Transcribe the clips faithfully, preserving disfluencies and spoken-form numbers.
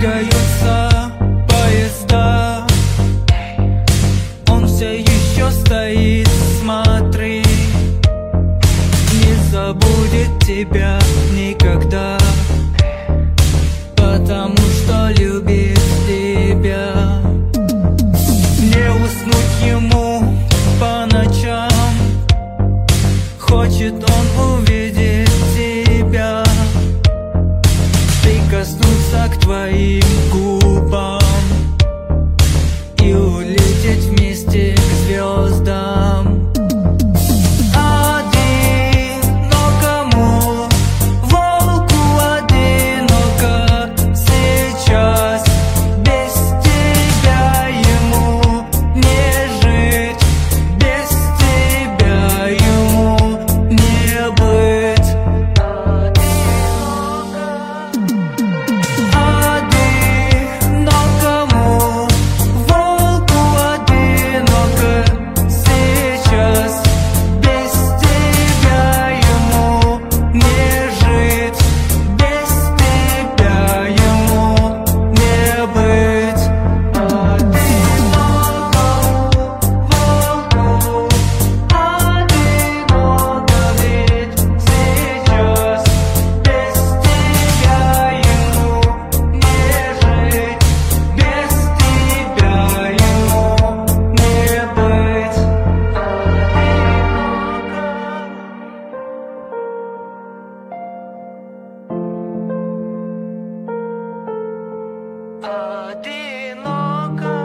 двигаются поезда, он все еще стоит, смотри, не забудет тебя никогда, потому что любит тебя. Не уснуть ему по ночам, хочет он увидеть тебя, прикоснуться к твоим губам и улететь вместе к звездам. Одинокому волку одиноко сейчас, без тебя ему не жить, без тебя ему не быть. Одинокому волку одиноко сейчас, без тебя ему не жить, без тебя ему не быть. Одиноко.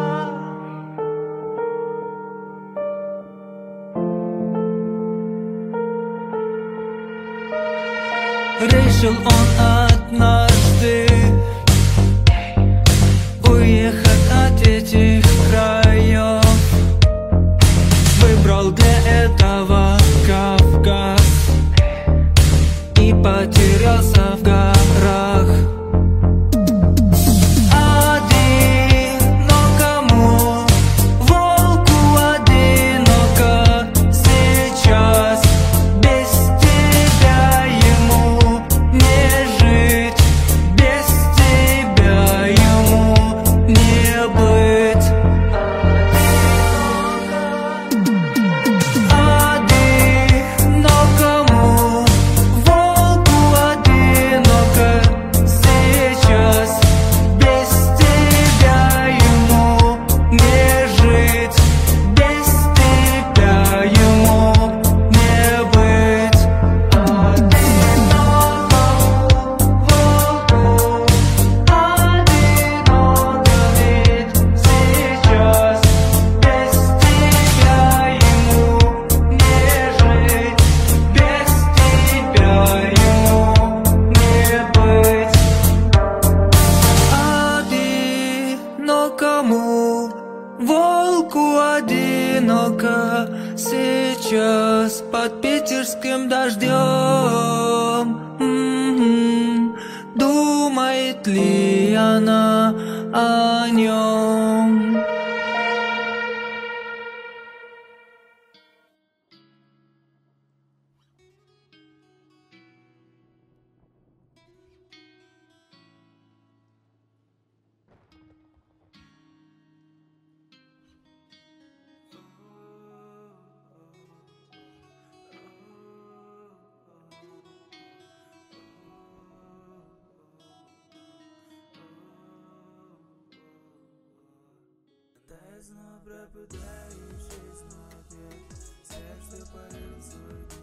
Решил он однажды уехать от этих краев, выбрал для этого Кавказ и потерялся в горах. Одинокому волку одиноко сейчас, без тебя ему не жить, без тебя ему не быть. Одинокому волку одиноко сейчас, без тебя ему не жить, без тебя ему не быть. Одинокому волку одиноко ведь сейчас, без тебя ему не жить, без тебя ему не быть. Одинокому волку одиноко сейчас под питерским дождем. М-м-м. Думает ли она о нем? Тайно пропадающий смотреть, свет, что парил свой